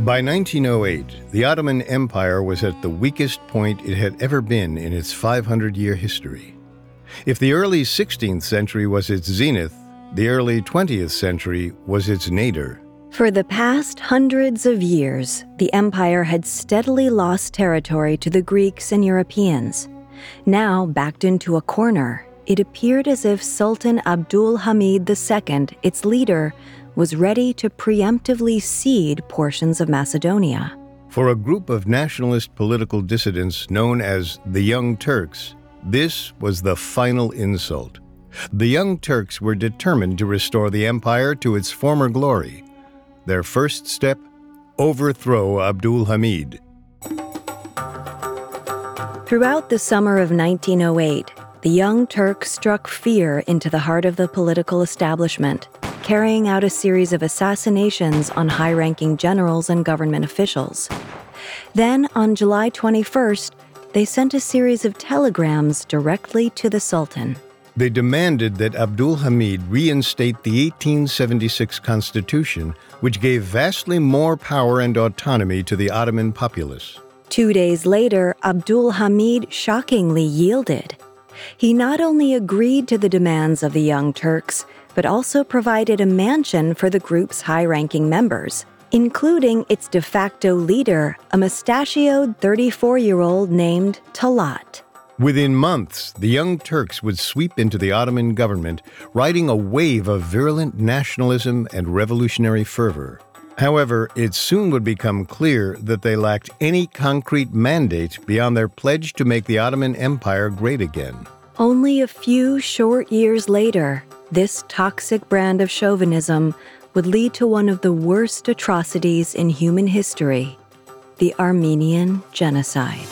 By 1908, the Ottoman Empire was at the weakest point it had ever been in its 500-year history. If the early 16th century was its zenith, the early 20th century was its nadir. For the past hundreds of years, the empire had steadily lost territory to the Greeks and Europeans. Now, backed into a corner, it appeared as if Sultan Abdul Hamid II, its leader, was ready to preemptively cede portions of Macedonia. For a group of nationalist political dissidents known as the Young Turks, this was the final insult. The Young Turks were determined to restore the empire to its former glory. Their first step, overthrow Abdul Hamid. Throughout the summer of 1908, the Young Turks struck fear into the heart of the political establishment, carrying out a series of assassinations on high-ranking generals and government officials. Then, on July 21st, they sent a series of telegrams directly to the Sultan. They demanded that Abdul Hamid reinstate the 1876 constitution, which gave vastly more power and autonomy to the Ottoman populace. 2 days later, Abdul Hamid shockingly yielded. He not only agreed to the demands of the Young Turks, but also provided a mansion for the group's high-ranking members, including its de facto leader, a mustachioed 34-year-old named Talat. Within months, the Young Turks would sweep into the Ottoman government, riding a wave of virulent nationalism and revolutionary fervor. However, it soon would become clear that they lacked any concrete mandate beyond their pledge to make the Ottoman Empire great again. Only a few short years later, this toxic brand of chauvinism would lead to one of the worst atrocities in human history, the Armenian Genocide.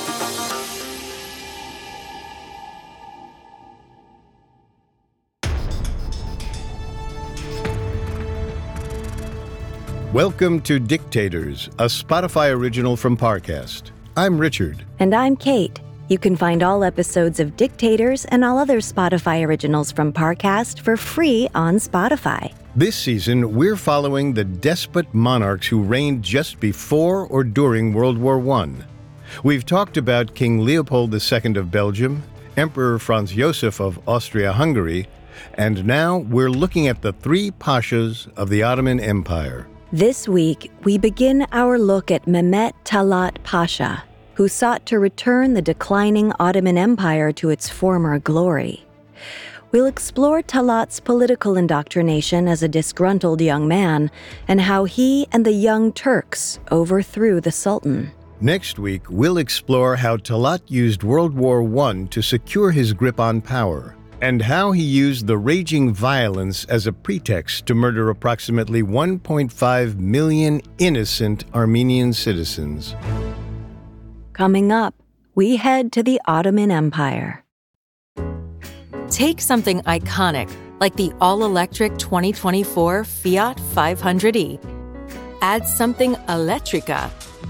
Welcome to Dictators, a Spotify original from Parcast. I'm Richard. And I'm Kate. You can find all episodes of Dictators and all other Spotify originals from Parcast for free on Spotify. This season, we're following the despot monarchs who reigned just before or during World War I. We've talked about King Leopold II of Belgium, Emperor Franz Josef of Austria-Hungary, and now we're looking at the three pashas of the Ottoman Empire. This week, we begin our look at Mehmet Talat Pasha, who sought to return the declining Ottoman Empire to its former glory. We'll explore Talat's political indoctrination as a disgruntled young man and how he and the Young Turks overthrew the Sultan. Next week, we'll explore how Talat used World War I to secure his grip on power, and how he used the raging violence as a pretext to murder approximately 1.5 million innocent Armenian citizens. Coming up, we head to the Ottoman Empire. Take something iconic, like the all-electric 2024 Fiat 500e. Add something electrica.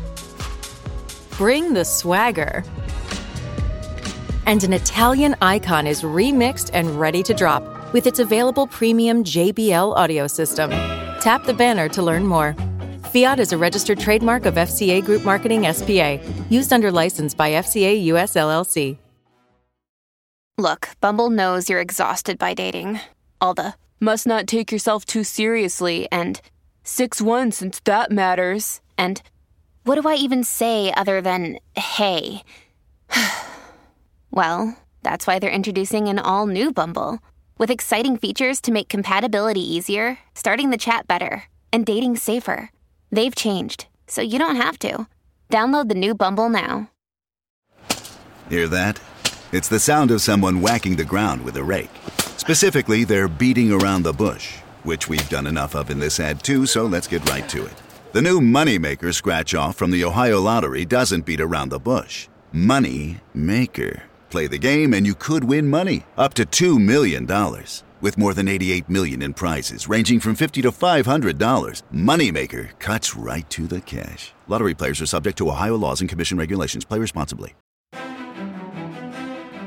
Bring the swagger. And an Italian icon is remixed and ready to drop with its available premium JBL audio system. Tap the banner to learn more. Fiat is a registered trademark of FCA Group Marketing S.p.A., used under license by FCA US LLC. Look, Bumble knows you're exhausted by dating. All the, must not take yourself too seriously, and 6'1" since that matters, and what do I even say other than, hey? Well, that's why they're introducing an all-new Bumble, with exciting features to make compatibility easier, starting the chat better, and dating safer. They've changed, so you don't have to. Download the new Bumble now. Hear that? It's the sound of someone whacking the ground with a rake. Specifically, they're beating around the bush, which we've done enough of in this ad too, so let's get right to it. The new Moneymaker scratch-off from the Ohio Lottery doesn't beat around the bush. Money Maker. Play the game and you could win money, up to $2 million. With more than $88 million in prizes, ranging from $50 to $500, Moneymaker cuts right to the cash. Lottery players are subject to Ohio laws and commission regulations. Play responsibly.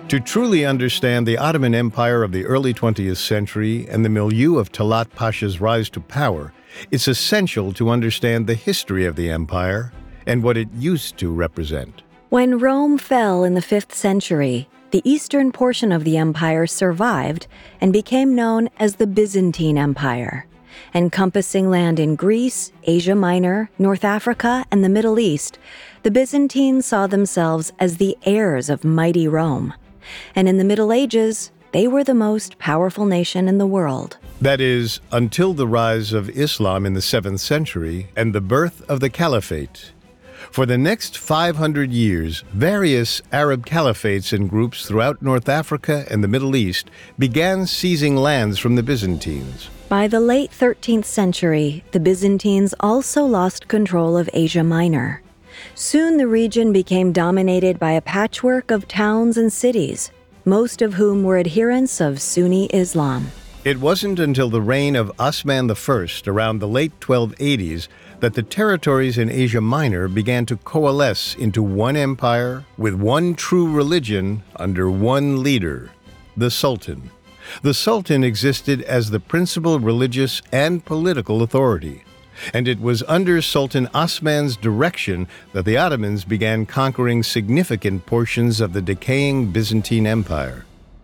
To truly understand the Ottoman Empire of the early 20th century and the milieu of Talat Pasha's rise to power, it's essential to understand the history of the empire and what it used to represent. When Rome fell in the 5th century, the eastern portion of the empire survived and became known as the Byzantine Empire. Encompassing land in Greece, Asia Minor, North Africa, and the Middle East, the Byzantines saw themselves as the heirs of mighty Rome. And in the Middle Ages, they were the most powerful nation in the world. That is, until the rise of Islam in the 7th century and the birth of the Caliphate. For the next 500 years, various Arab caliphates and groups throughout North Africa and the Middle East began seizing lands from the Byzantines. By the late 13th century, the Byzantines also lost control of Asia Minor. Soon the region became dominated by a patchwork of towns and cities, most of whom were adherents of Sunni Islam. It wasn't until the reign of Osman I around the late 1280s that the territories in Asia Minor began to coalesce into one empire with one true religion under one leader, the Sultan. The Sultan existed as the principal religious and political authority, and it was under Sultan Osman's direction that the Ottomans began conquering significant portions of the decaying Byzantine Empire.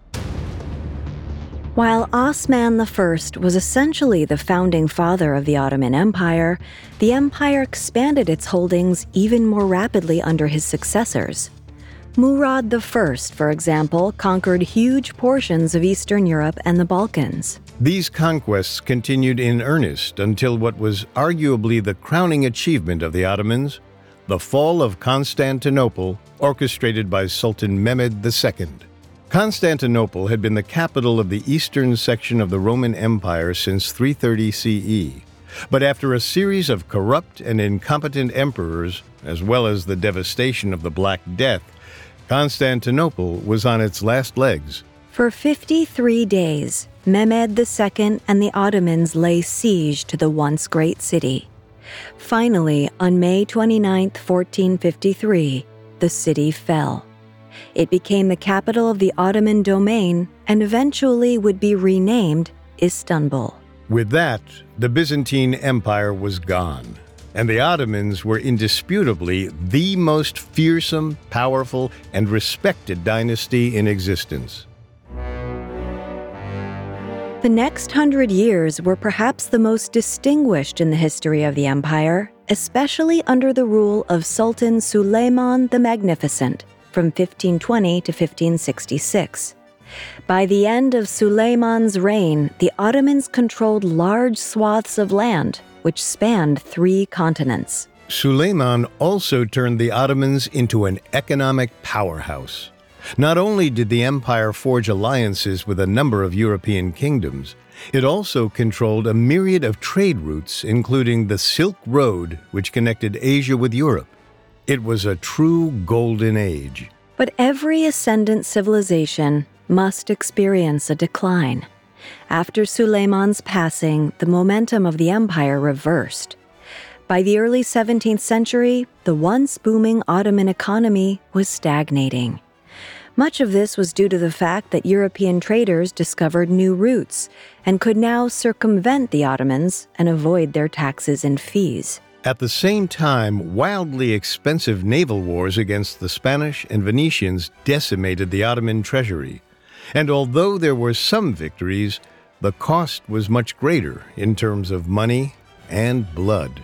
While Osman I was essentially the founding father of the Ottoman Empire, the empire expanded its holdings even more rapidly under his successors. Murad I, for example, conquered huge portions of Eastern Europe and the Balkans. These conquests continued in earnest until what was arguably the crowning achievement of the Ottomans, the fall of Constantinople, orchestrated by Sultan Mehmed II. Constantinople had been the capital of the eastern section of the Roman Empire since 330 CE. But after a series of corrupt and incompetent emperors, as well as the devastation of the Black Death, Constantinople was on its last legs. For 53 days, Mehmed II and the Ottomans lay siege to the once great city. Finally, on May 29, 1453, the city fell. It became the capital of the Ottoman domain and eventually would be renamed Istanbul. With that, the Byzantine Empire was gone, and the Ottomans were indisputably the most fearsome, powerful, and respected dynasty in existence. The next 100 years were perhaps the most distinguished in the history of the empire, especially under the rule of Sultan Suleiman the Magnificent from 1520 to 1566. By the end of Suleiman's reign, the Ottomans controlled large swaths of land, which spanned 3 continents. Suleiman also turned the Ottomans into an economic powerhouse. Not only did the empire forge alliances with a number of European kingdoms, it also controlled a myriad of trade routes, including the Silk Road, which connected Asia with Europe. It was a true golden age. But every ascendant civilization must experience a decline. After Suleiman's passing, the momentum of the empire reversed. By the early 17th century, the once booming Ottoman economy was stagnating. Much of this was due to the fact that European traders discovered new routes and could now circumvent the Ottomans and avoid their taxes and fees. At the same time, wildly expensive naval wars against the Spanish and Venetians decimated the Ottoman treasury. And although there were some victories, the cost was much greater in terms of money and blood.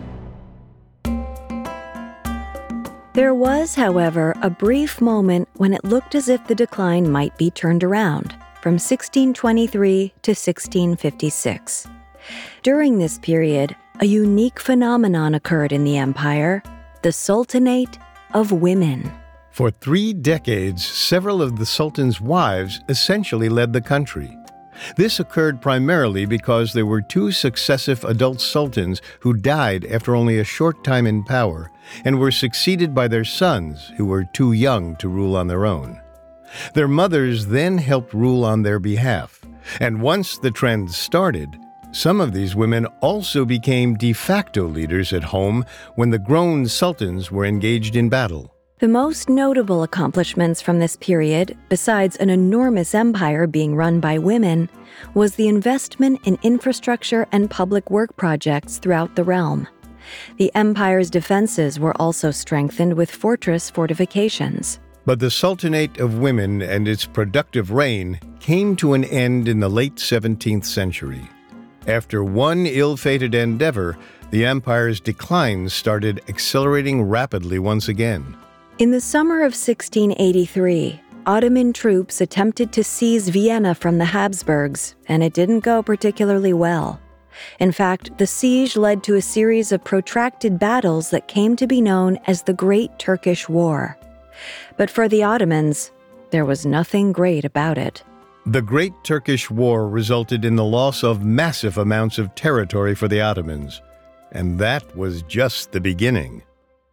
There was, however, a brief moment when it looked as if the decline might be turned around, from 1623 to 1656. During this period, a unique phenomenon occurred in the empire, the Sultanate of Women. For 3 decades, several of the Sultan's wives essentially led the country. This occurred primarily because there were 2 successive adult sultans who died after only a short time in power and were succeeded by their sons, who were too young to rule on their own. Their mothers then helped rule on their behalf, and once the trend started, some of these women also became de facto leaders at home when the grown sultans were engaged in battle. The most notable accomplishments from this period, besides an enormous empire being run by women, was the investment in infrastructure and public work projects throughout the realm. The empire's defenses were also strengthened with fortress fortifications. But the Sultanate of Women and its productive reign came to an end in the late 17th century. After one ill-fated endeavor, the empire's decline started accelerating rapidly once again. In the summer of 1683, Ottoman troops attempted to seize Vienna from the Habsburgs, and it didn't go particularly well. In fact, the siege led to a series of protracted battles that came to be known as the Great Turkish War. But for the Ottomans, there was nothing great about it. The Great Turkish War resulted in the loss of massive amounts of territory for the Ottomans, and that was just the beginning.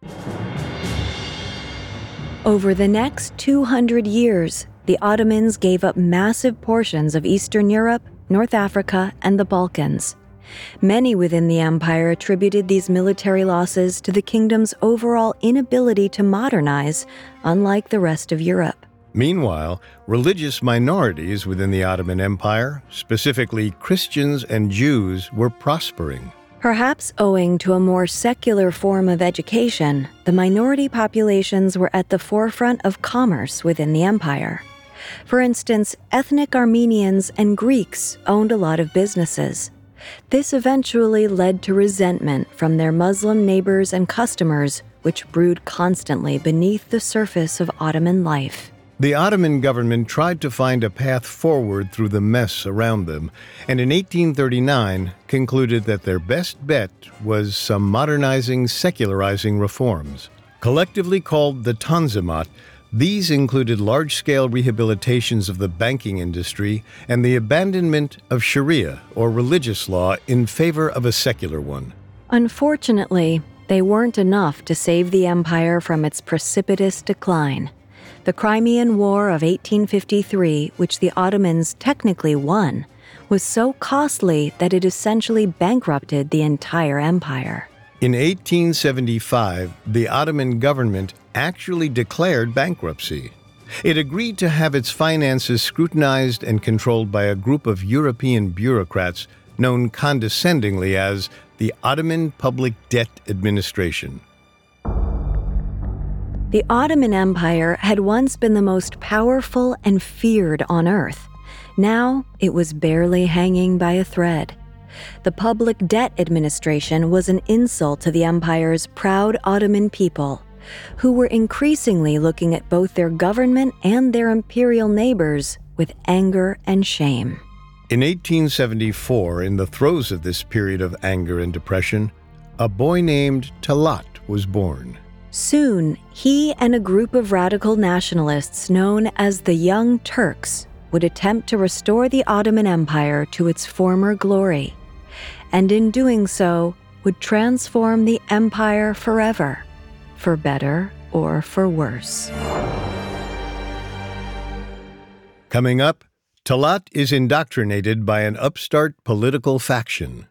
Over the next 200 years, the Ottomans gave up massive portions of Eastern Europe, North Africa, and the Balkans. Many within the empire attributed these military losses to the kingdom's overall inability to modernize, unlike the rest of Europe. Meanwhile, religious minorities within the Ottoman Empire, specifically Christians and Jews, were prospering. Perhaps owing to a more secular form of education, the minority populations were at the forefront of commerce within the empire. For instance, ethnic Armenians and Greeks owned a lot of businesses. This eventually led to resentment from their Muslim neighbors and customers, which brewed constantly beneath the surface of Ottoman life. The Ottoman government tried to find a path forward through the mess around them, and in 1839 concluded that their best bet was some modernizing, secularizing reforms. Collectively called the Tanzimat, these included large-scale rehabilitations of the banking industry and the abandonment of Sharia, or religious law, in favor of a secular one. Unfortunately, they weren't enough to save the empire from its precipitous decline. The Crimean War of 1853, which the Ottomans technically won, was so costly that it essentially bankrupted the entire empire. In 1875, the Ottoman government actually declared bankruptcy. It agreed to have its finances scrutinized and controlled by a group of European bureaucrats known condescendingly as the Ottoman Public Debt Administration. The Ottoman Empire had once been the most powerful and feared on earth. Now, it was barely hanging by a thread. The Public Debt Administration was an insult to the empire's proud Ottoman people, who were increasingly looking at both their government and their imperial neighbors with anger and shame. In 1874, in the throes of this period of anger and depression, a boy named Talat was born. Soon, he and a group of radical nationalists known as the Young Turks would attempt to restore the Ottoman Empire to its former glory, and in doing so, would transform the empire forever, for better or for worse. Coming up, Talat is indoctrinated by an upstart political faction.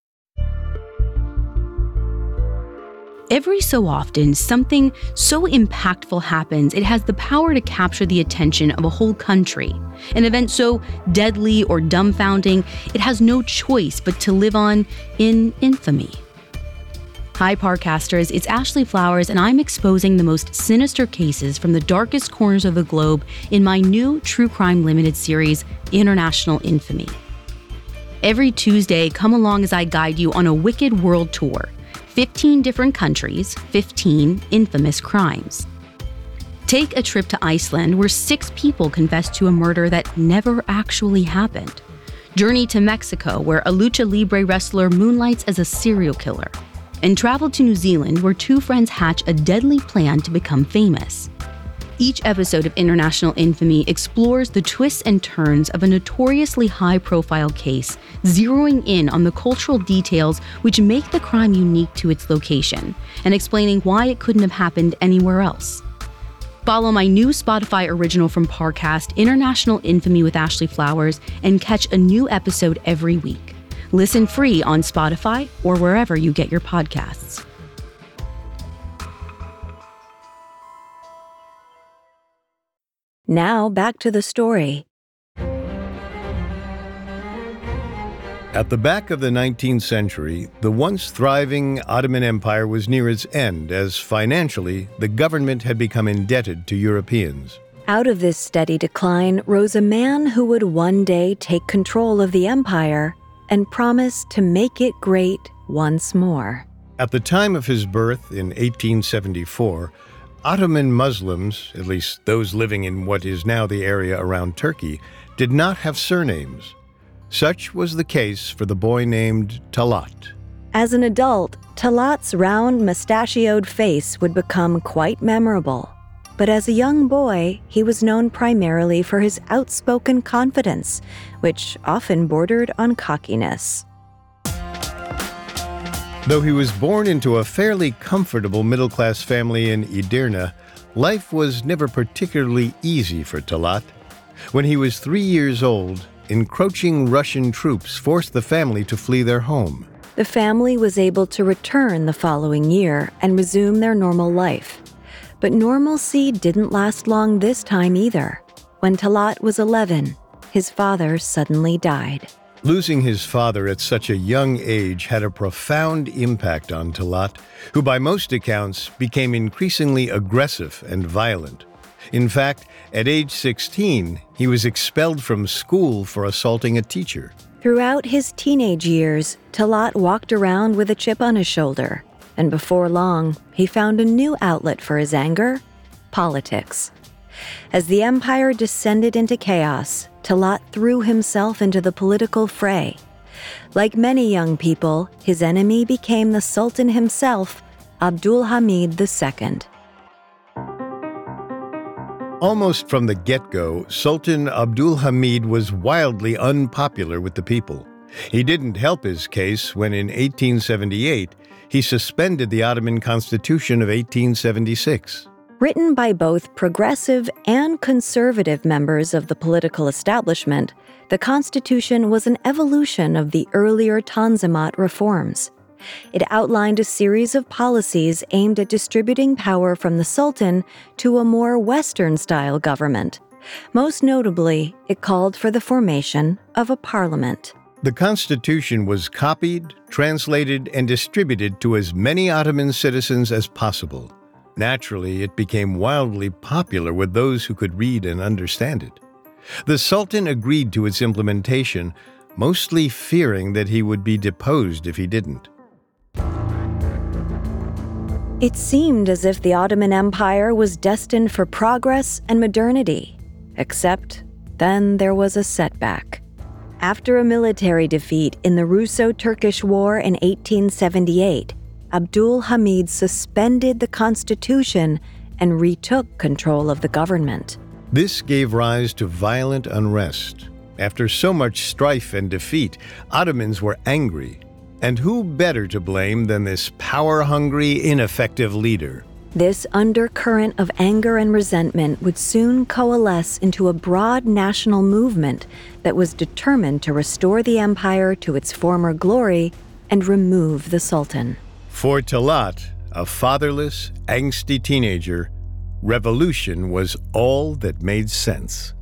Every so often, something so impactful happens, it has the power to capture the attention of a whole country. An event so deadly or dumbfounding, it has no choice but to live on in infamy. Hi, Parcasters, it's Ashley Flowers, and I'm exposing the most sinister cases from the darkest corners of the globe in my new True Crime Limited series, International Infamy. Every Tuesday, come along as I guide you on a wicked world tour. 15 different countries, 15 infamous crimes. Take a trip to Iceland, where 6 people confessed to a murder that never actually happened. Journey to Mexico, where a lucha libre wrestler moonlights as a serial killer. And travel to New Zealand, where 2 friends hatch a deadly plan to become famous. Each episode of International Infamy explores the twists and turns of a notoriously high-profile case, zeroing in on the cultural details which make the crime unique to its location, and explaining why it couldn't have happened anywhere else. Follow my new Spotify original from Parcast, International Infamy with Ashley Flowers, and catch a new episode every week. Listen free on Spotify or wherever you get your podcasts. Now back to the story. At the back of the 19th century, the once thriving Ottoman Empire was near its end as financially the government had become indebted to Europeans. Out of this steady decline rose a man who would one day take control of the empire and promise to make it great once more. At the time of his birth in 1874, Ottoman Muslims, at least those living in what is now the area around Turkey, did not have surnames. Such was the case for the boy named Talat. As an adult, Talat's round, mustachioed face would become quite memorable. But as a young boy, he was known primarily for his outspoken confidence, which often bordered on cockiness. Though he was born into a fairly comfortable middle-class family in Edirne, life was never particularly easy for Talat. When he was 3 years old, encroaching Russian troops forced the family to flee their home. The family was able to return the following year and resume their normal life. But normalcy didn't last long this time either. When Talat was 11, his father suddenly died. Losing his father at such a young age had a profound impact on Talat, who by most accounts became increasingly aggressive and violent. In fact, at age 16, he was expelled from school for assaulting a teacher. Throughout his teenage years, Talat walked around with a chip on his shoulder, and before long, he found a new outlet for his anger: politics. As the empire descended into chaos, Talat threw himself into the political fray. Like many young people, his enemy became the Sultan himself, Abdul Hamid II. Almost from the get-go, Sultan Abdul Hamid was wildly unpopular with the people. He didn't help his case when in 1878, he suspended the Ottoman Constitution of 1876. Written by both progressive and conservative members of the political establishment, the Constitution was an evolution of the earlier Tanzimat reforms. It outlined a series of policies aimed at distributing power from the Sultan to a more Western-style government. Most notably, it called for the formation of a parliament. The Constitution was copied, translated, and distributed to as many Ottoman citizens as possible. Naturally, it became wildly popular with those who could read and understand it. The Sultan agreed to its implementation, mostly fearing that he would be deposed if he didn't. It seemed as if the Ottoman Empire was destined for progress and modernity. Except, then there was a setback. After a military defeat in the Russo-Turkish War in 1878, Abdul Hamid suspended the constitution and retook control of the government. This gave rise to violent unrest. After so much strife and defeat, Ottomans were angry. And who better to blame than this power-hungry, ineffective leader? This undercurrent of anger and resentment would soon coalesce into a broad national movement that was determined to restore the empire to its former glory and remove the Sultan. For Talat, a fatherless, angsty teenager, revolution was all that made sense.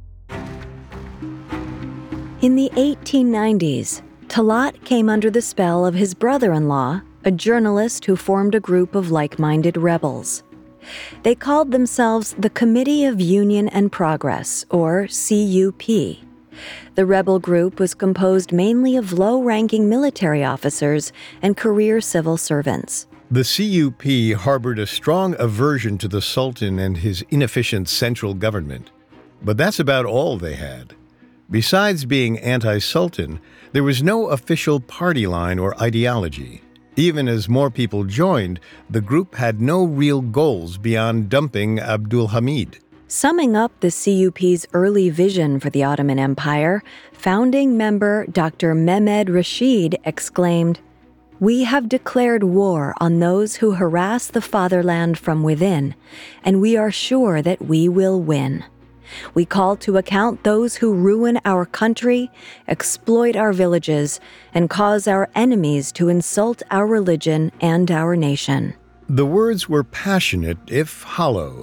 In the 1890s, Talat came under the spell of his brother-in-law, a journalist who formed a group of like-minded rebels. They called themselves the Committee of Union and Progress, or CUP. The rebel group was composed mainly of low-ranking military officers and career civil servants. The CUP harbored a strong aversion to the Sultan and his inefficient central government. But that's about all they had. Besides being anti-Sultan, there was no official party line or ideology. Even as more people joined, the group had no real goals beyond dumping Abdul Hamid. Summing up the CUP's early vision for the Ottoman Empire, founding member Dr. Mehmed Rashid exclaimed, "We have declared war on those who harass the fatherland from within, and we are sure that we will win. We call to account those who ruin our country, exploit our villages, and cause our enemies to insult our religion and our nation." The words were passionate, if hollow.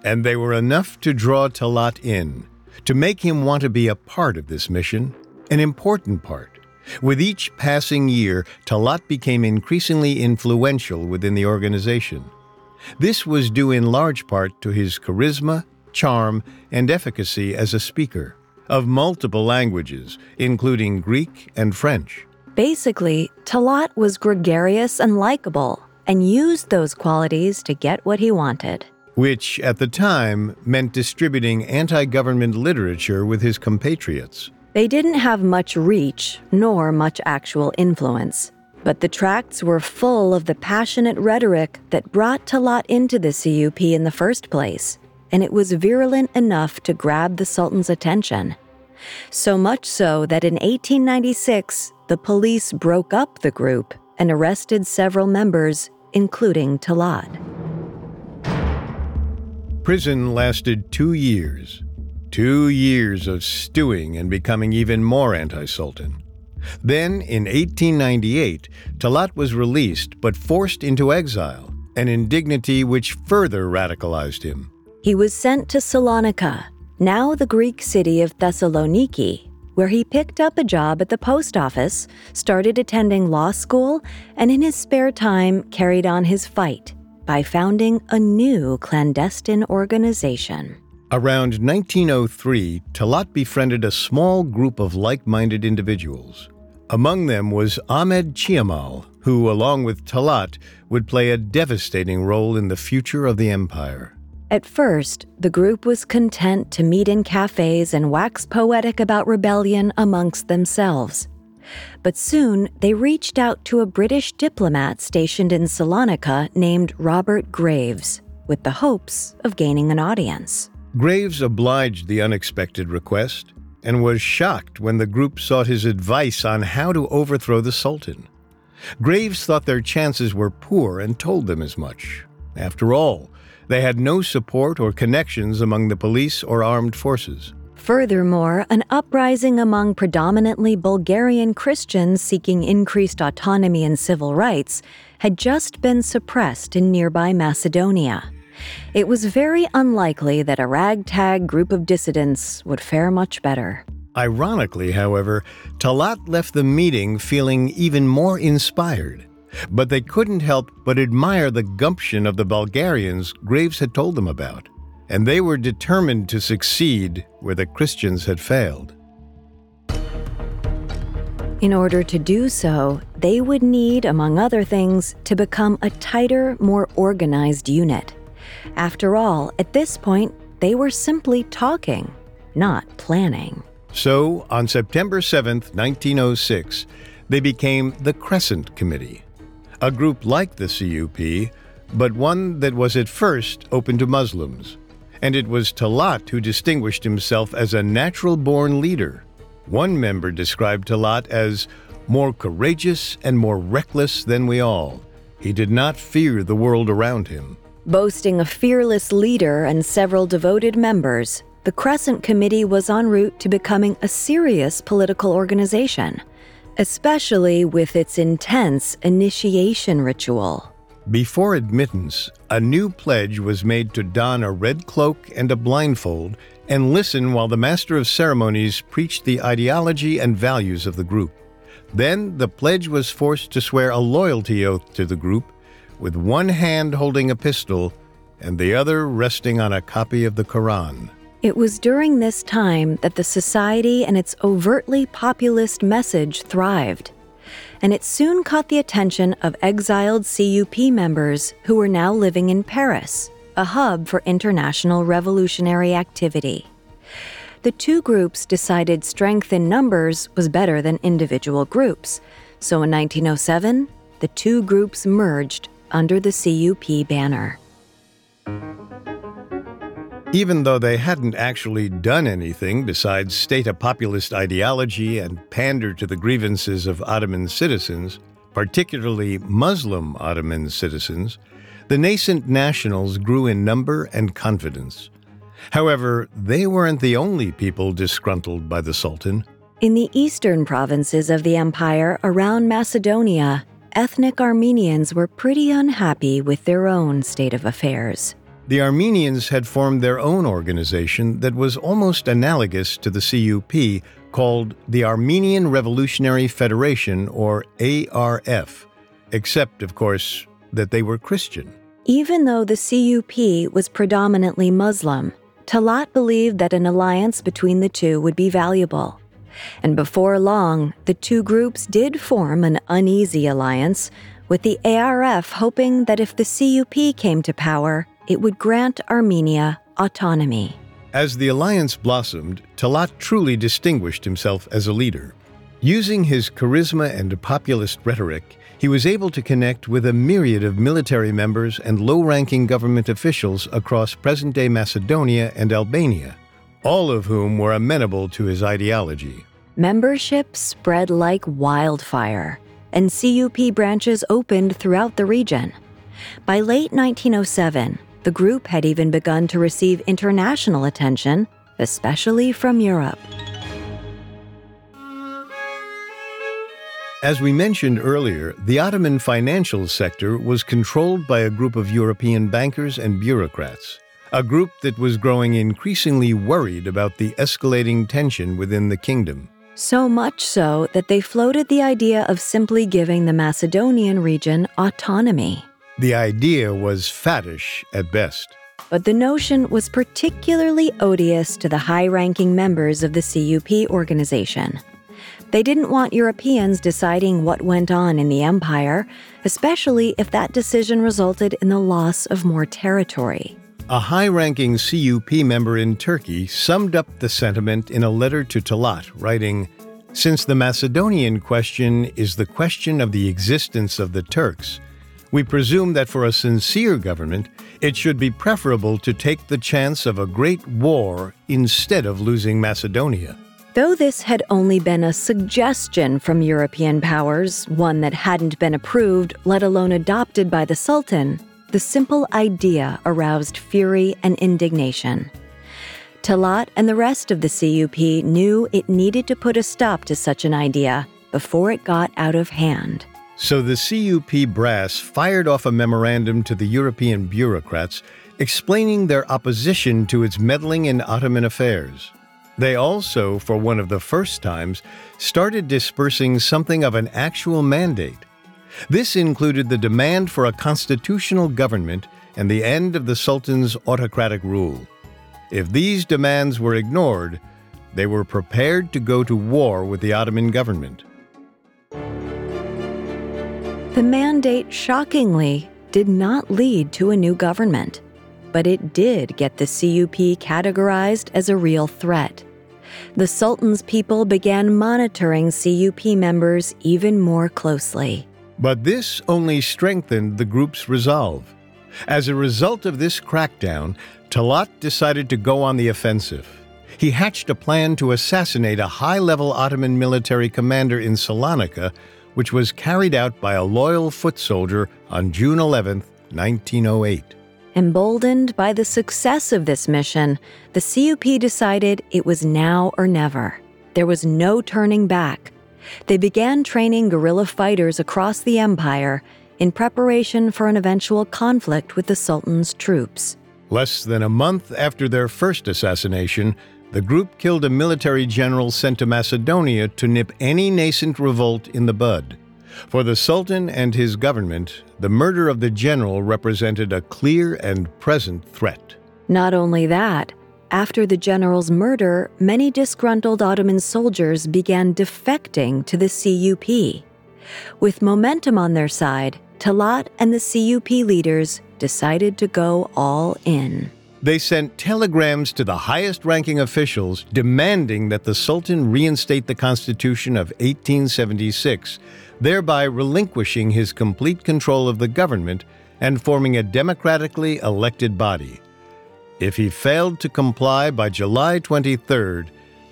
and they were enough to draw Talat in, to make him want to be a part of this mission, an important part. With each passing year, Talat became increasingly influential within the organization. This was due in large part to his charisma, charm, and efficacy as a speaker of multiple languages, including Greek and French. Basically, Talat was gregarious and likable, and used those qualities to get what he wanted. Which, at the time, meant distributing anti-government literature with his compatriots. They didn't have much reach, nor much actual influence, but the tracts were full of the passionate rhetoric that brought Talat into the CUP in the first place, and it was virulent enough to grab the Sultan's attention. So much so that in 1896, the police broke up the group and arrested several members, including Talat. Prison lasted 2 years. 2 years of stewing and becoming even more anti-Sultan. Then, in 1898, Talat was released but forced into exile, an indignity which further radicalized him. He was sent to Salonika, now the Greek city of Thessaloniki, where he picked up a job at the post office, started attending law school, and in his spare time carried on his fight by founding a new clandestine organization. Around 1903, Talat befriended a small group of like-minded individuals. Among them was Ahmed Chiamal, who, along with Talat, would play a devastating role in the future of the empire. At first, the group was content to meet in cafes and wax poetic about rebellion amongst themselves. But soon, they reached out to a British diplomat stationed in Salonika named Robert Graves, with the hopes of gaining an audience. Graves obliged the unexpected request and was shocked when the group sought his advice on how to overthrow the Sultan. Graves thought their chances were poor and told them as much. After all, they had no support or connections among the police or armed forces. Furthermore, an uprising among predominantly Bulgarian Christians seeking increased autonomy and civil rights had just been suppressed in nearby Macedonia. It was very unlikely that a ragtag group of dissidents would fare much better. Ironically, however, Talat left the meeting feeling even more inspired. But they couldn't help but admire the gumption of the Bulgarians Graves had told them about, and they were determined to succeed where the Christians had failed. In order to do so, they would need, among other things, to become a tighter, more organized unit. After all, at this point, they were simply talking, not planning. So, on September 7th, 1906, they became the Crescent Committee, a group like the CUP, but one that was at first open to Muslims. And it was Talat who distinguished himself as a natural-born leader. One member described Talat as more courageous and more reckless than we all. He did not fear the world around him. Boasting a fearless leader and several devoted members, the Crescent Committee was en route to becoming a serious political organization, especially with its intense initiation ritual. Before admittance, a new pledge was made to don a red cloak and a blindfold and listen while the Master of Ceremonies preached the ideology and values of the group. Then the pledge was forced to swear a loyalty oath to the group, with one hand holding a pistol and the other resting on a copy of the Quran. It was during this time that the society and its overtly populist message thrived, and it soon caught the attention of exiled CUP members who were now living in Paris, a hub for international revolutionary activity. The two groups decided strength in numbers was better than individual groups, so in 1907, the two groups merged under the CUP banner. Even though they hadn't actually done anything besides state a populist ideology and pander to the grievances of Ottoman citizens, particularly Muslim Ottoman citizens, the nascent nationals grew in number and confidence. However, they weren't the only people disgruntled by the Sultan. In the eastern provinces of the empire around Macedonia, ethnic Armenians were pretty unhappy with their own state of affairs. The Armenians had formed their own organization that was almost analogous to the CUP, called the Armenian Revolutionary Federation, or ARF, except, of course, that they were Christian. Even though the CUP was predominantly Muslim, Talat believed that an alliance between the two would be valuable. And before long, the two groups did form an uneasy alliance, with the ARF hoping that if the CUP came to power, it would grant Armenia autonomy. As the alliance blossomed, Talat truly distinguished himself as a leader. Using his charisma and populist rhetoric, he was able to connect with a myriad of military members and low-ranking government officials across present-day Macedonia and Albania, all of whom were amenable to his ideology. Membership spread like wildfire, and CUP branches opened throughout the region. By late 1907, the group had even begun to receive international attention, especially from Europe. As we mentioned earlier, the Ottoman financial sector was controlled by a group of European bankers and bureaucrats, a group that was growing increasingly worried about the escalating tension within the kingdom. So much so that they floated the idea of simply giving the Macedonian region autonomy. The idea was faddish at best. But the notion was particularly odious to the high-ranking members of the CUP organization. They didn't want Europeans deciding what went on in the empire, especially if that decision resulted in the loss of more territory. A high-ranking CUP member in Turkey summed up the sentiment in a letter to Talat, writing, "Since the Macedonian question is the question of the existence of the Turks, we presume that for a sincere government, it should be preferable to take the chance of a great war instead of losing Macedonia." Though this had only been a suggestion from European powers, one that hadn't been approved, let alone adopted by the Sultan, the simple idea aroused fury and indignation. Talat and the rest of the CUP knew it needed to put a stop to such an idea before it got out of hand. So the CUP brass fired off a memorandum to the European bureaucrats explaining their opposition to its meddling in Ottoman affairs. They also, for one of the first times, started dispersing something of an actual mandate. This included the demand for a constitutional government and the end of the Sultan's autocratic rule. If these demands were ignored, they were prepared to go to war with the Ottoman government. The mandate, shockingly, did not lead to a new government, but it did get the CUP categorized as a real threat. The Sultan's people began monitoring CUP members even more closely. But this only strengthened the group's resolve. As a result of this crackdown, Talat decided to go on the offensive. He hatched a plan to assassinate a high-level Ottoman military commander in Salonika, which was carried out by a loyal foot soldier on June 11, 1908. Emboldened by the success of this mission, the CUP decided it was now or never. There was no turning back. They began training guerrilla fighters across the empire in preparation for an eventual conflict with the Sultan's troops. Less than a month after their first assassination, the group killed a military general sent to Macedonia to nip any nascent revolt in the bud. For the Sultan and his government, the murder of the general represented a clear and present threat. Not only that, after the general's murder, many disgruntled Ottoman soldiers began defecting to the CUP. With momentum on their side, Talat and the CUP leaders decided to go all in. They sent telegrams to the highest-ranking officials demanding that the Sultan reinstate the Constitution of 1876, thereby relinquishing his complete control of the government and forming a democratically elected body. If he failed to comply by July 23rd,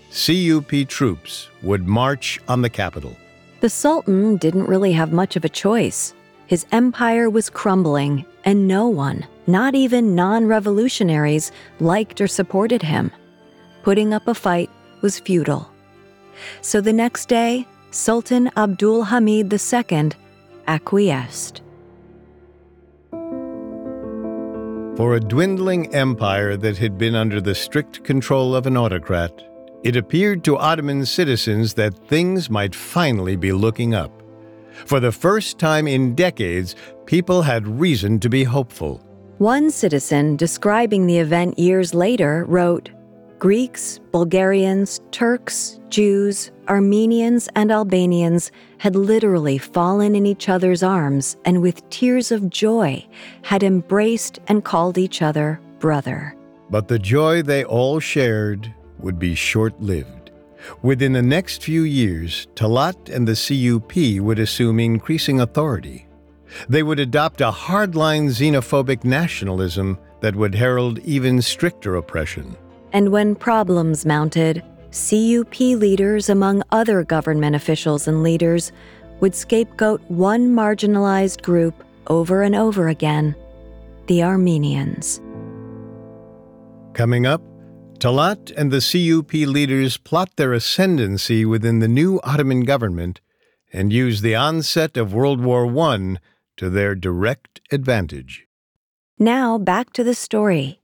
CUP troops would march on the capital. The Sultan didn't really have much of a choice. His empire was crumbling, and no one, not even non-revolutionaries, liked or supported him. Putting up a fight was futile. So the next day, Sultan Abdul Hamid II acquiesced. For a dwindling empire that had been under the strict control of an autocrat, it appeared to Ottoman citizens that things might finally be looking up. For the first time in decades, people had reason to be hopeful. One citizen, describing the event years later, wrote, "Greeks, Bulgarians, Turks, Jews, Armenians, and Albanians had literally fallen in each other's arms and with tears of joy had embraced and called each other brother." But the joy they all shared would be short-lived. Within the next few years, Talat and the CUP would assume increasing authority. They would adopt a hardline xenophobic nationalism that would herald even stricter oppression. And when problems mounted, CUP leaders, among other government officials and leaders, would scapegoat one marginalized group over and over again: the Armenians. Coming up, Talat and the CUP leaders plot their ascendancy within the new Ottoman government and use the onset of World War I to their direct advantage. Now back to the story.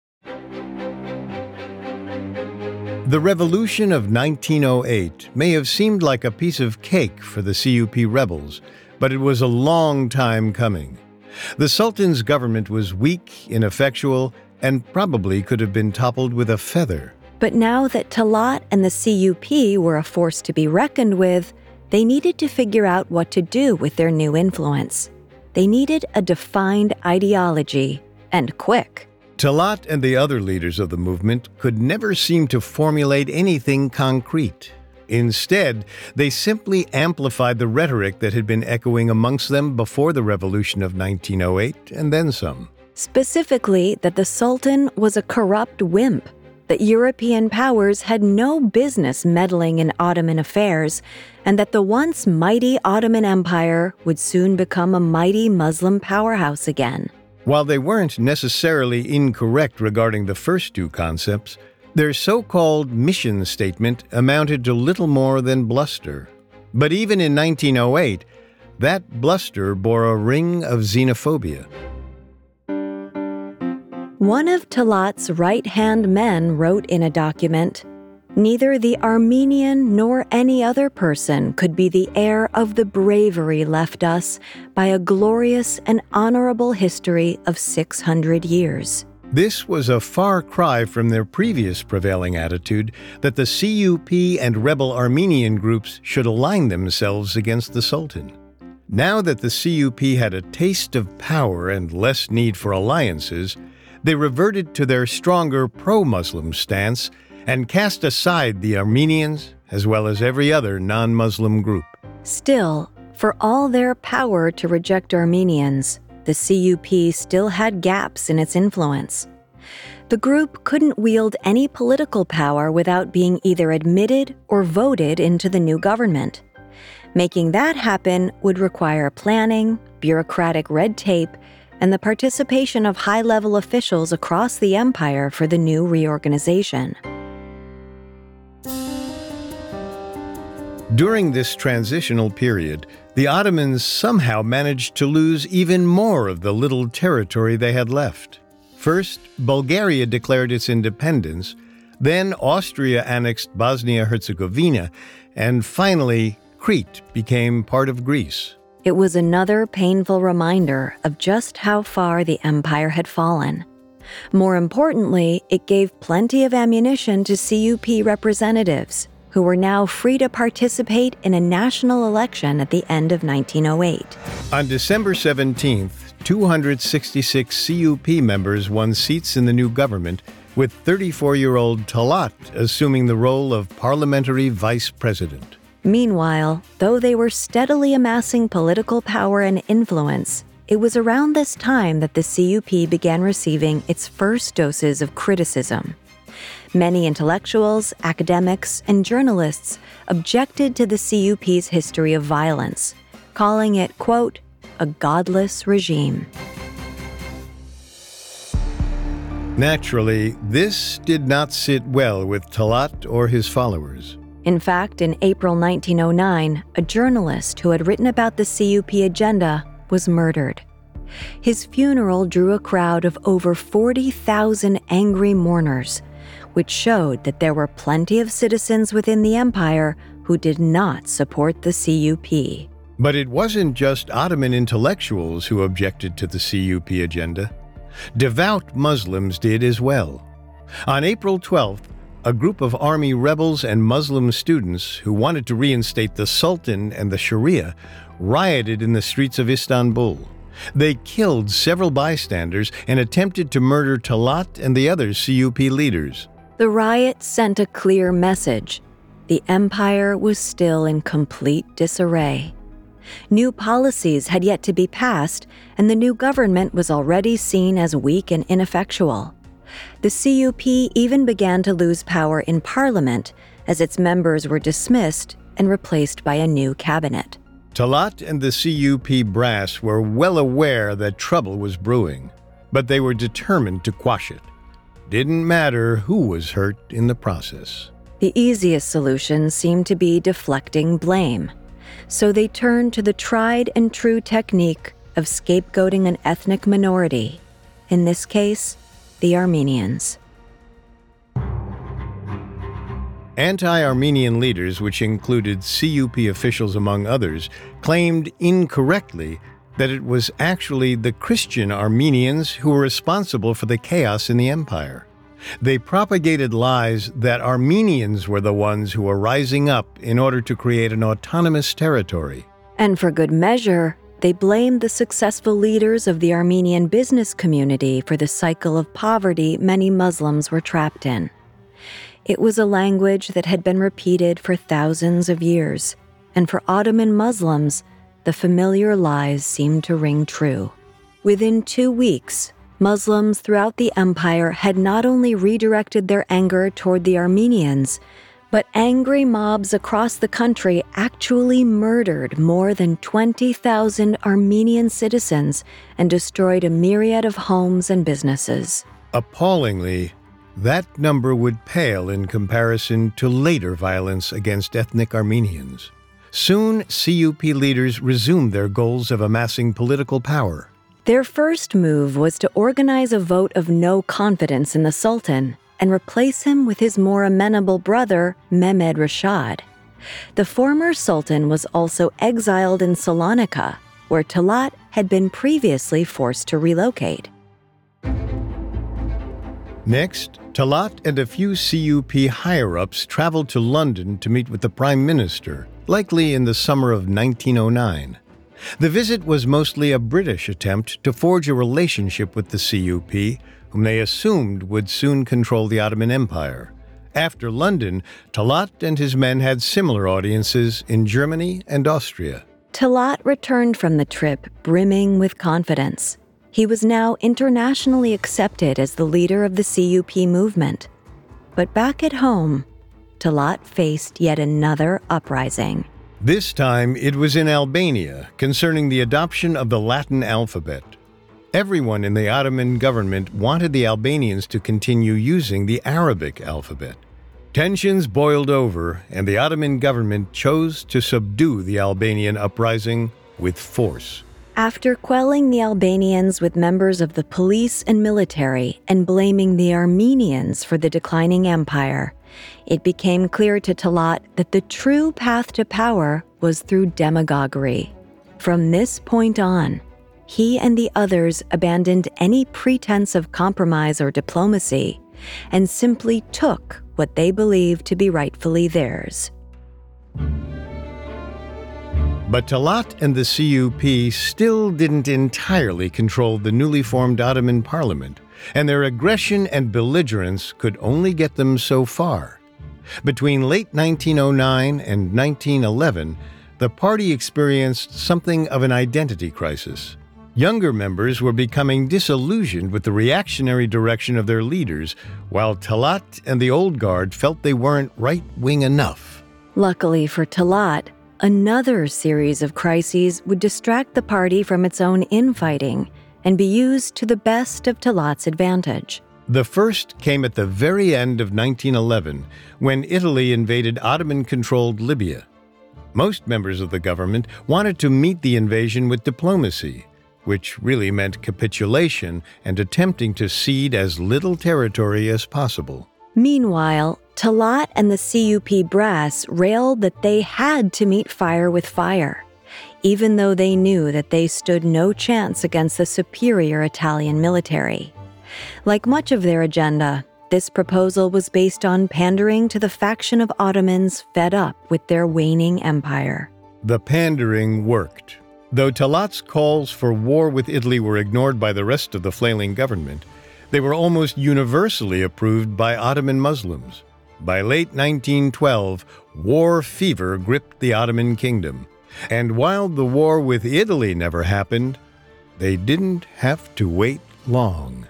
The revolution of 1908 may have seemed like a piece of cake for the CUP rebels, but it was a long time coming. The Sultan's government was weak, ineffectual, and probably could have been toppled with a feather. But now that Talat and the CUP were a force to be reckoned with, they needed to figure out what to do with their new influence. They needed a defined ideology, and quick. Talat and the other leaders of the movement could never seem to formulate anything concrete. Instead, they simply amplified the rhetoric that had been echoing amongst them before the revolution of 1908, and then some. Specifically, that the Sultan was a corrupt wimp, that European powers had no business meddling in Ottoman affairs, and that the once mighty Ottoman Empire would soon become a mighty Muslim powerhouse again. While they weren't necessarily incorrect regarding the first two concepts, their so-called mission statement amounted to little more than bluster. But even in 1908, that bluster bore a ring of xenophobia. One of Talat's right-hand men wrote in a document, "Neither the Armenian nor any other person could be the heir of the bravery left us by a glorious and honorable history of 600 years." This was a far cry from their previous prevailing attitude that the CUP and rebel Armenian groups should align themselves against the Sultan. Now that the CUP had a taste of power and less need for alliances, they reverted to their stronger pro-Muslim stance and cast aside the Armenians as well as every other non-Muslim group. Still, for all their power to reject Armenians, the CUP still had gaps in its influence. The group couldn't wield any political power without being either admitted or voted into the new government. Making that happen would require planning, bureaucratic red tape, and the participation of high-level officials across the empire for the new reorganization. During this transitional period, the Ottomans somehow managed to lose even more of the little territory they had left. First, Bulgaria declared its independence, then Austria annexed Bosnia-Herzegovina, and finally, Crete became part of Greece. It was another painful reminder of just how far the empire had fallen. More importantly, it gave plenty of ammunition to CUP representatives, who were now free to participate in a national election at the end of 1908. On December 17th, 266 CUP members won seats in the new government, with 34-year-old Talat assuming the role of parliamentary vice president. Meanwhile, though they were steadily amassing political power and influence, it was around this time that the CUP began receiving its first doses of criticism. Many intellectuals, academics, and journalists objected to the CUP's history of violence, calling it, quote, a godless regime. Naturally, this did not sit well with Talat or his followers. In fact, in April 1909, a journalist who had written about the CUP agenda was murdered. His funeral drew a crowd of over 40,000 angry mourners, which showed that there were plenty of citizens within the empire who did not support the CUP. But it wasn't just Ottoman intellectuals who objected to the CUP agenda. Devout Muslims did as well. On April 12th, a group of army rebels and Muslim students who wanted to reinstate the Sultan and the Sharia rioted in the streets of Istanbul. They killed several bystanders and attempted to murder Talat and the other CUP leaders. The riot sent a clear message. The empire was still in complete disarray. New policies had yet to be passed, and the new government was already seen as weak and ineffectual. The CUP even began to lose power in parliament as its members were dismissed and replaced by a new cabinet. Talat and the CUP brass were well aware that trouble was brewing, but they were determined to quash it. Didn't matter who was hurt in the process. The easiest solution seemed to be deflecting blame, so they turned to the tried and true technique of scapegoating an ethnic minority, in this case, the Armenians. Anti-Armenian leaders, which included CUP officials among others, claimed incorrectly that it was actually the Christian Armenians who were responsible for the chaos in the empire. They propagated lies that Armenians were the ones who were rising up in order to create an autonomous territory. And for good measure, they blamed the successful leaders of the Armenian business community for the cycle of poverty many Muslims were trapped in. It was a language that had been repeated for thousands of years, and for Ottoman Muslims, the familiar lies seemed to ring true. Within 2 weeks, Muslims throughout the empire had not only redirected their anger toward the Armenians, but angry mobs across the country actually murdered more than 20,000 Armenian citizens and destroyed a myriad of homes and businesses. Appallingly, that number would pale in comparison to later violence against ethnic Armenians. Soon, CUP leaders resumed their goals of amassing political power. Their first move was to organize a vote of no confidence in the Sultan and replace him with his more amenable brother, Mehmed Rashad. The former Sultan was also exiled in Salonika, where Talat had been previously forced to relocate. Next, Talat and a few CUP higher-ups traveled to London to meet with the Prime Minister, likely in the summer of 1909. The visit was mostly a British attempt to forge a relationship with the CUP, whom they assumed would soon control the Ottoman Empire. After London, Talat and his men had similar audiences in Germany and Austria. Talat returned from the trip brimming with confidence. He was now internationally accepted as the leader of the CUP movement. But back at home, Talat faced yet another uprising. This time, it was in Albania, concerning the adoption of the Latin alphabet. Everyone in the Ottoman government wanted the Albanians to continue using the Arabic alphabet. Tensions boiled over, and the Ottoman government chose to subdue the Albanian uprising with force. After quelling the Albanians with members of the police and military and blaming the Armenians for the declining empire, it became clear to Talat that the true path to power was through demagoguery. From this point on, he and the others abandoned any pretense of compromise or diplomacy and simply took what they believed to be rightfully theirs. But Talat and the CUP still didn't entirely control the newly formed Ottoman parliament, and their aggression and belligerence could only get them so far. Between late 1909 and 1911, the party experienced something of an identity crisis. Younger members were becoming disillusioned with the reactionary direction of their leaders, while Talat and the old guard felt they weren't right-wing enough. Luckily for Talat, another series of crises would distract the party from its own infighting and be used to the best of Talat's advantage. The first came at the very end of 1911, when Italy invaded Ottoman-controlled Libya. Most members of the government wanted to meet the invasion with diplomacy, which really meant capitulation and attempting to cede as little territory as possible. Meanwhile, Talat and the CUP brass railed that they had to meet fire with fire, even though they knew that they stood no chance against the superior Italian military. Like much of their agenda, this proposal was based on pandering to the faction of Ottomans fed up with their waning empire. The pandering worked. Though Talat's calls for war with Italy were ignored by the rest of the flailing government, they were almost universally approved by Ottoman Muslims. By late 1912, war fever gripped the Ottoman kingdom. And while the war with Italy never happened, they didn't have to wait long.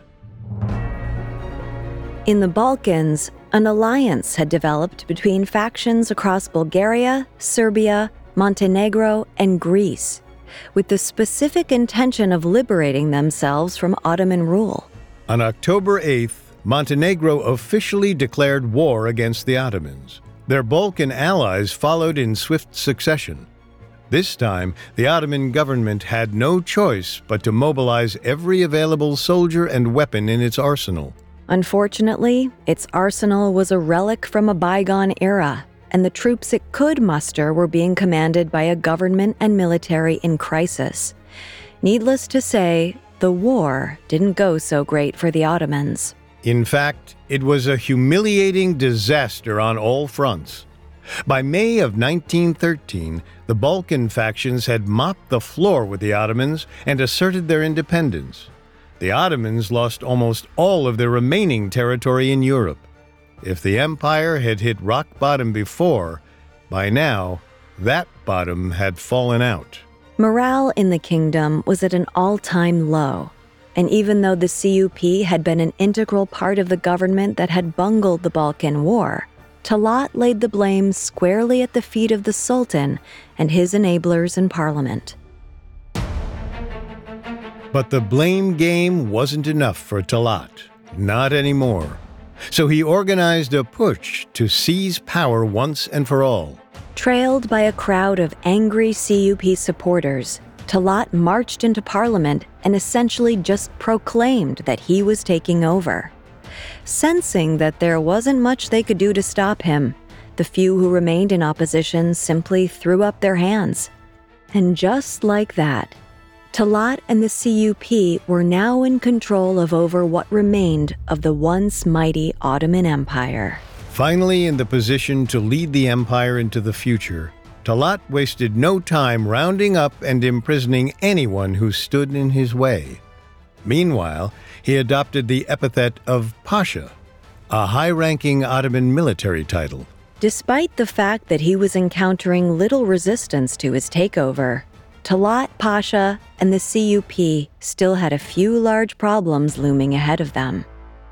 In the Balkans, an alliance had developed between factions across Bulgaria, Serbia, Montenegro, and Greece, with the specific intention of liberating themselves from Ottoman rule. On October 8th, Montenegro officially declared war against the Ottomans. Their Balkan allies followed in swift succession. This time, the Ottoman government had no choice but to mobilize every available soldier and weapon in its arsenal. Unfortunately, its arsenal was a relic from a bygone era, and the troops it could muster were being commanded by a government and military in crisis. Needless to say, the war didn't go so great for the Ottomans. In fact, it was a humiliating disaster on all fronts. By May of 1913, the Balkan factions had mopped the floor with the Ottomans and asserted their independence. The Ottomans lost almost all of their remaining territory in Europe. If the empire had hit rock bottom before, by now, that bottom had fallen out. Morale in the kingdom was at an all-time low, and even though the CUP had been an integral part of the government that had bungled the Balkan War, Talat laid the blame squarely at the feet of the Sultan and his enablers in parliament. But the blame game wasn't enough for Talat, not anymore. So he organized a putsch to seize power once and for all. Trailed by a crowd of angry CUP supporters, Talat marched into parliament and essentially just proclaimed that he was taking over. Sensing that there wasn't much they could do to stop him, the few who remained in opposition simply threw up their hands. And just like that, Talat and the CUP were now in control of over what remained of the once mighty Ottoman Empire. Finally in the position to lead the empire into the future, Talat wasted no time rounding up and imprisoning anyone who stood in his way. Meanwhile, he adopted the epithet of Pasha, a high-ranking Ottoman military title. Despite the fact that he was encountering little resistance to his takeover, Talat Pasha and the CUP still had a few large problems looming ahead of them.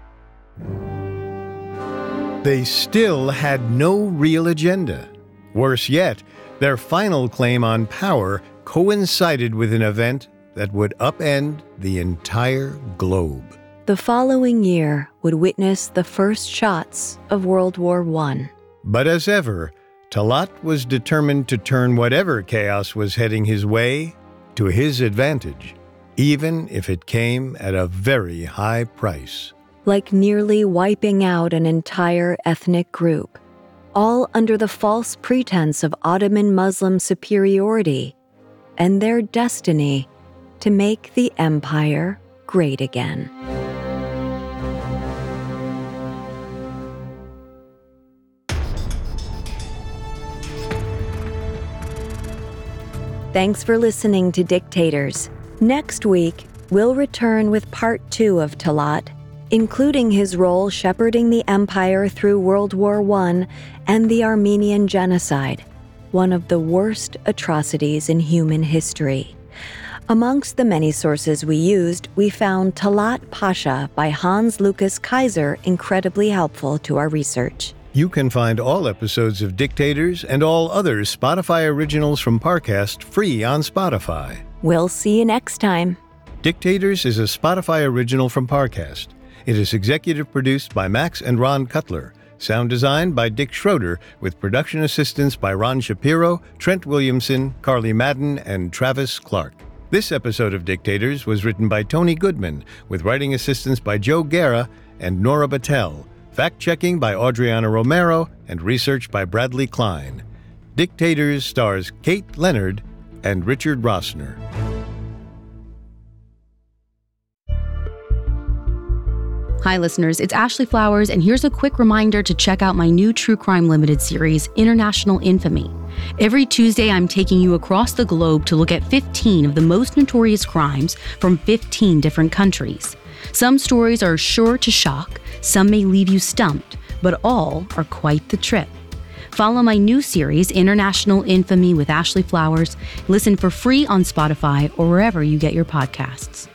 They still had no real agenda. Worse yet, their final claim on power coincided with an event that would upend the entire globe. The following year would witness the first shots of World War I. But as ever, Talat was determined to turn whatever chaos was heading his way to his advantage, even if it came at a very high price. Like nearly wiping out an entire ethnic group, all under the false pretense of Ottoman Muslim superiority and their destiny to make the empire great again. Thanks for listening to Dictators. Next week, we'll return with part 2 of Talat, including his role shepherding the empire through World War I and the Armenian Genocide, one of the worst atrocities in human history. Amongst the many sources we used, we found Talat Pasha by Hans Lucas Kaiser incredibly helpful to our research. You can find all episodes of Dictators and all other Spotify originals from Parcast free on Spotify. We'll see you next time. Dictators is a Spotify original from Parcast. It is executive produced by Max and Ron Cutler. Sound designed by Dick Schroeder, with production assistance by Ron Shapiro, Trent Williamson, Carly Madden, and Travis Clark. This episode of Dictators was written by Tony Goodman, with writing assistance by Joe Guerra and Nora Battelle, fact-checking by Adriana Romero, and research by Bradley Klein. Dictators stars Kate Leonard and Richard Rossner. Hi, listeners. It's Ashley Flowers, and here's a quick reminder to check out my new True Crime Limited series, International Infamy. Every Tuesday, I'm taking you across the globe to look at 15 of the most notorious crimes from 15 different countries. Some stories are sure to shock, some may leave you stumped, but all are quite the trip. Follow my new series, International Infamy with Ashley Flowers. Listen for free on Spotify or wherever you get your podcasts.